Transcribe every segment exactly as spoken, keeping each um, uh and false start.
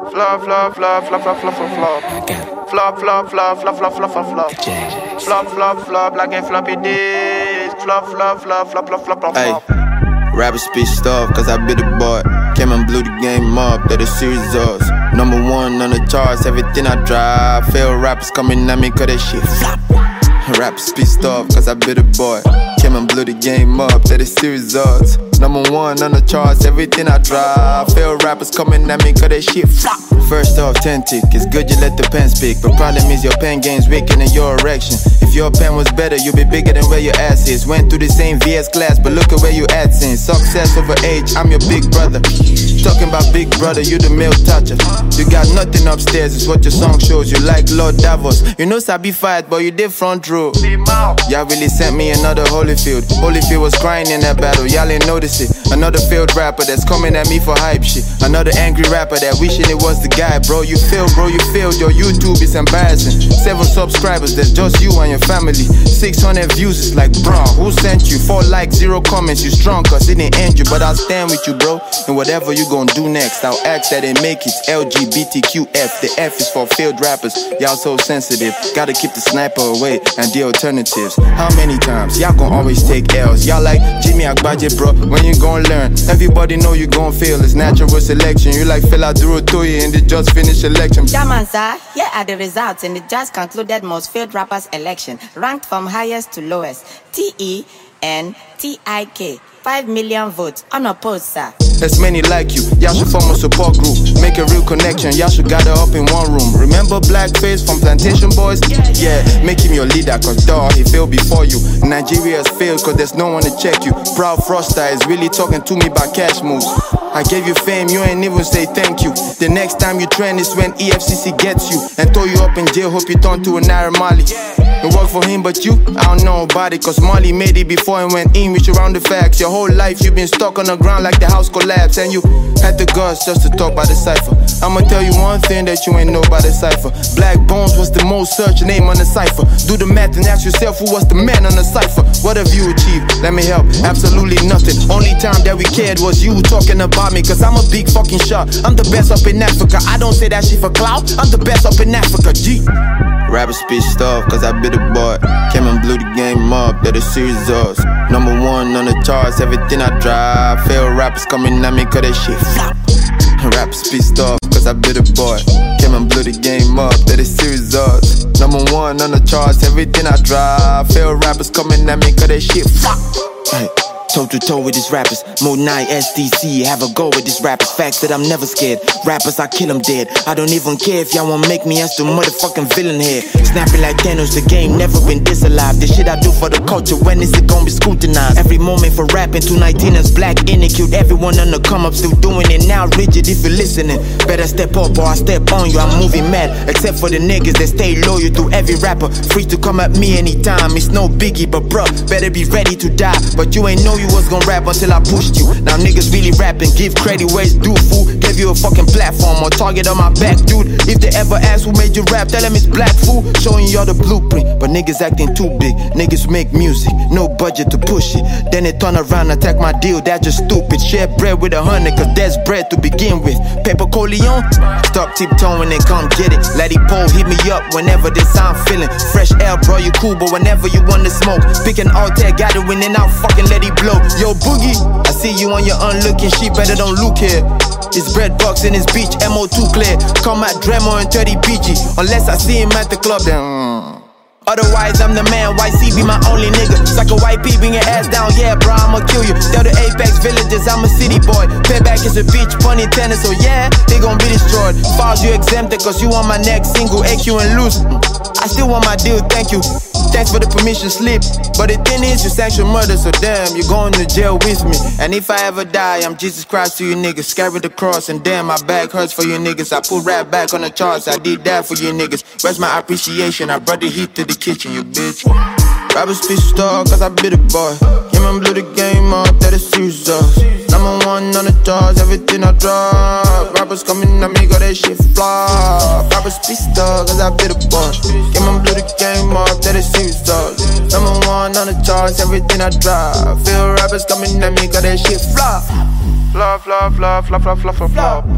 Flop, flop, flop, flop, flop, flop, flop, flop. Flop, flop, flop, flop, flop, flop, flop, flop. Flop, flop, flop, like a floppy disk. Flop, flop, flop, flop, flop, flop, flop. Hey, rappers pissed off cause I be the boy. Came and blew the game up, that is serious us. Number one on the charts, everything I drive. Fail rappers coming at me cause that shit flop. Rappers pissed off cause I be the boy. Came and blew the game up, that is serious us. Number one on the charts, everything I drive. Fail rappers coming at me cause that shit flop. First off, ten tick, it's good you let the pen speak. But problem is your pen game's weaker than your erection. If your pen was better, you'd be bigger than where your ass is. Went through the same V S class, but look at where you at since. Success over age, I'm your big brother. Talking about big brother, you the male toucher. You got nothing upstairs, it's what your song shows. You like Lord Davos, you know Sabi fight, but you did front row. Y'all really sent me another Holyfield. Holyfield was crying in that battle, y'all ain't notice it. Another failed rapper that's coming at me for hype shit. Another angry rapper that wishing it was the guy. Bro, you failed, bro, you failed. Your YouTube is embarrassing. Seven subscribers, that's just you and your family. Six hundred views, it's like, bro, who sent you? Four likes, zero comments, you strong cause it didn't end you. But I'll stand with you, bro, and whatever you gon' do next, I'll ask that it make it. L G B T Q F, the F is for failed rappers. Y'all so sensitive, gotta keep the sniper away and the alternatives. How many times y'all gon' always take L's? Y'all like Jimmy Agbaje, bro, when you gon' learn? Everybody know you gon' fail, it's natural selection. You like Fela Durotoye in the just finished election. Jamanza, here are the results in the just concluded most failed rappers election, ranked from highest to lowest. T E N T I K, five million votes, unopposed, sir. There's many like you, y'all should form a support group. Make a real connection, y'all should gather up in one room. Remember Blackface from Plantation Boys? Yeah, make him your leader, cause dawg, he failed before you. Nigeria's failed cause there's no one to check you. Proud Froster is really talking to me about cash moves. I gave you fame, you ain't even say thank you. The next time you trend is when E F C C gets you and throw you up in jail, hope you turn to a Naira Marley. It worked for him, but you, I don't know about it. Cause Marley made it before and went in with you around the facts. Your whole life you've been stuck on the ground like the house collapsed. And you had the guts just to talk about the cipher. I'ma tell you one thing that you ain't know about the cipher. Black Bones was the most searched name on the cipher. Do the math and ask yourself who was the man on the cipher. What have you achieved? Let me help, absolutely nothing. Only time that we cared was you talking about me. Cause I'm a big fucking shot, I'm the best up in Africa. I don't say that shit for clout, I'm the best up in Africa, G. Rappers pissed off cause I be the boy. Came and blew the game up, that is serious us. Number one on the charts, everything I drive. Fail rappers coming at me cause that shit flop. Rappers pissed off cause I be the boy. Came and blew the game up, that is serious us. Number one on the charts, everything I drive. Fail rappers coming at me cause that shit flop. Hey. Toe to toe with these rappers, Mode nine S D C, have a go with these rappers. Facts that I'm never scared, rappers I kill them dead. I don't even care if y'all wanna make me as the motherfucking villain here. Snapping like Thanos, the game never been this alive. The shit I do for the culture, when is it gonna be scrutinized? Every moment for rapping, two nineteen-ers black in it, killed everyone on the come up, still doing it now. Rigid if you're listening, better step up or I step on you. I'm moving mad, except for the niggas that stay loyal to every rapper. Free to come at me anytime, it's no biggie, but bruh, better be ready to die. But you ain't know you was gonna rap until I pushed you. Now niggas really rapping, give credit where it's due, fool. Gave you a fucking platform or target on my back, dude. If they ever ask who made you rap, tell them it's Black, fool. Showing y'all the blueprint, but niggas acting too big. Niggas make music, no budget to push it. Then they turn around and attack my deal, that's just stupid. Share bread with a hundred, cause there's bread to begin with. Paper Coleon, stop tiptoeing and come get it. Let it pull, hit me up whenever this I'm feeling. Fresh air, bro, you cool, but whenever you want to smoke, pick an altar, got it win and I'll fucking let it blow. Yo, Boogie, I see you on your unlooking shit, better don't look here. It's bread box in his beach, M O two clear. Come at Dremo and thirty B G, unless I see him at the club, then mm. Otherwise I'm the man, Y C be my only nigga. Suck a white pea, bring your ass down, yeah bro, I'ma kill you. Tell the Apex Villages, I'm a city boy. Payback is a bitch, pun intended, so yeah, they gon' be destroyed. Files you exempted, cause you on my next single, A Q and loose. I still want my deal, thank you. Thanks for the permission slip. But the thing is, you sanction murder, so damn, you're going to jail with me. And if I ever die, I'm Jesus Christ to you niggas. Carry the cross, and damn, my back hurts for you niggas. I put rap back on the charts, I did that for you niggas. Where's my appreciation? I brought the heat to the kitchen, you bitch. Rappers pissed off, cause I be the boy. Came and blew the game up, that is serious us. Number one on the charts, everything I drop. Rappers coming at me, got that shit flop. Rappers pissed off, cause I be the boy. Came and blew the game up, that is serious us. Number one on the charts, everything I drop. Feel rappers coming at me, got that shit flop. Flop, flop, flop, flop, flop, flop, flop, flop.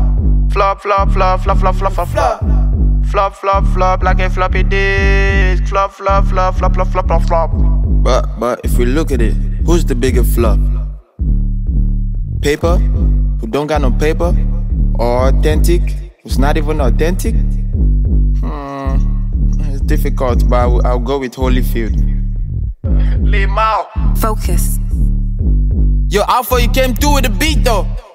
Flop, flop, flop, flop, flop, flop, flop, flop. Flop, flop, flop, like a floppy disk. Flop, flop, flop, flop, flop, flop, flop, flop. But, but if we look at it, who's the bigger flop? Paper, who don't got no paper? Or authentic, who's not even authentic? Hmm, it's difficult, but I'll, I'll go with Holyfield. Limao. Focus. Yo, Alpha, you came through with the beat though.